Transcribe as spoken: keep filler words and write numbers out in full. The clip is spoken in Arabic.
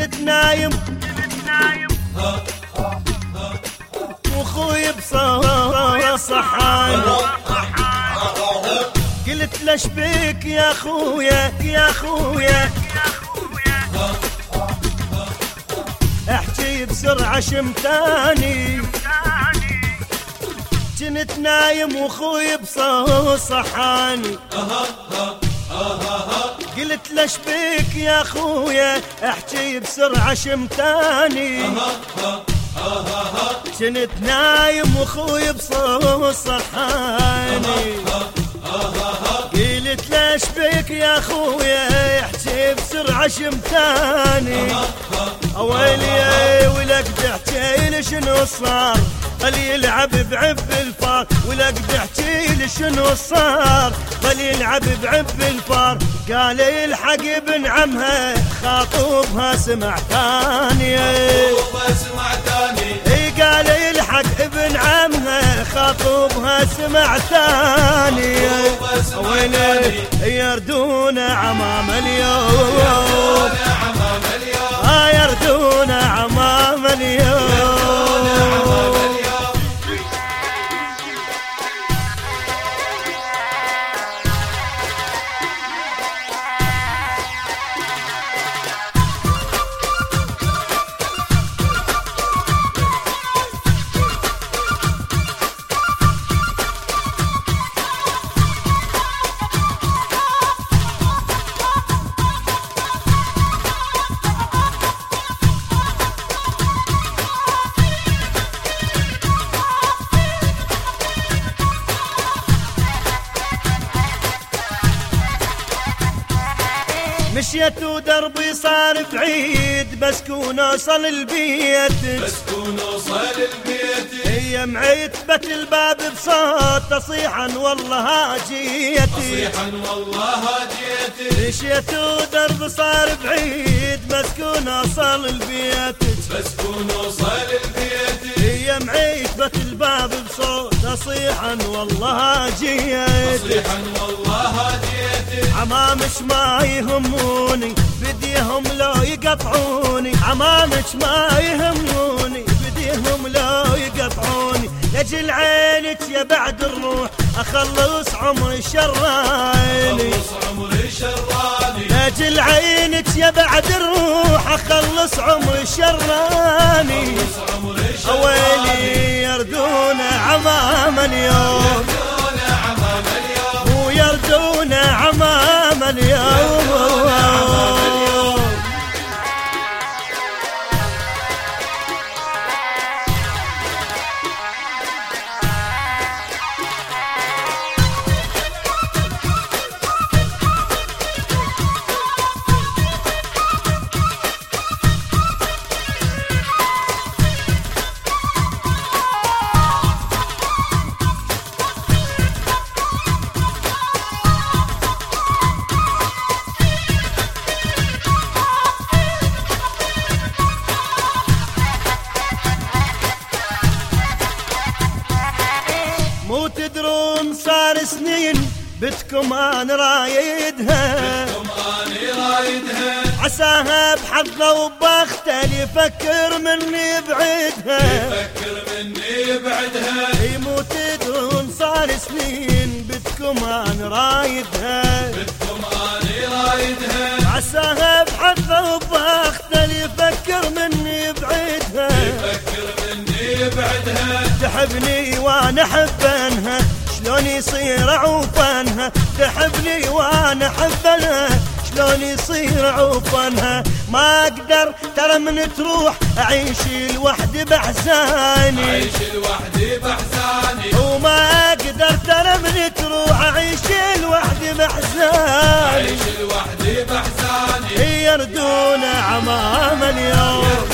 جنت نايم واخوي بصوت صحاني، قلت ليش بيك يا خويا يا خويا، احكي بسرعة شمتاني، جنت نايم واخوي بصوت صحاني، قلت ليش بيك يا خويا احكي بسرعة شمتاني، جنت نايم واخوي بصوت صحاني، قلت ليش بيك يا خويا احكي بسرعة شمتاني، اويلي ولقد احكي لي شنو صار، خلي يلعب بعب الفار، ولقد احكي لي شنو صار، خلي يلعب بعب الفار، قال يلحق ابن عمها خاطبها سمع ثاني، خاطبها سمع ثاني، اي قال يلحق ابن عمها خاطبها سمع ثاني، ويلي يردون عمام اليوم، ها يردون عمام اليوم. مشيت ودربي صار بعيد، بس كون اوصل البيت، بس كون اوصل البيت، هي معتبت الباب بصوت تصيحا والله جيت، تصيحا والله جيت، مشيت ودربي صار بعيد، بس كون اوصل البيت، بس كون اوصل البيت، هي معتبت الباب بصوت تصيحا والله جيت، تصيحا والله جيت، عمامش ما يهموني بديهم لو يقطعوني، عمامش ما يهموني بديهم لو يقطعوني، لاجل عينك يا بعد الروح اخلص عمري شراني، اخلص عمري شراني، لاجل عينك يا بعد الروح اخلص عمري شراني، اخلص عمري شراني، اويلي يردون عمام اليوم، يردون عمام اليوم، ويردون عمام اليوم. مو تدرون صار سنين بتكم انا رايدها، بتكم انا رايدها، عساها بحظه وبخته يفكر مني بعدها، يفكر مني بعدها، اي مو تدرون صار سنين بتكم انا رايدها، بتكم انا رايدها، عساها بحظه وبخته يفكر مني بعدها، يفكر مني بعدها، تحبني وانا احبنها شلون يصير عوفنها، تحبني وانا احبنها شلون يصير عوفنها، ما اقدر ترى من تروح اعيش لوحدي باحزاني، اعيش لوحدي باحزاني، وما اقدر ترى من تروح اعيش لوحدي باحزاني، اعيش لوحدي باحزاني، يردون عمام اليوم،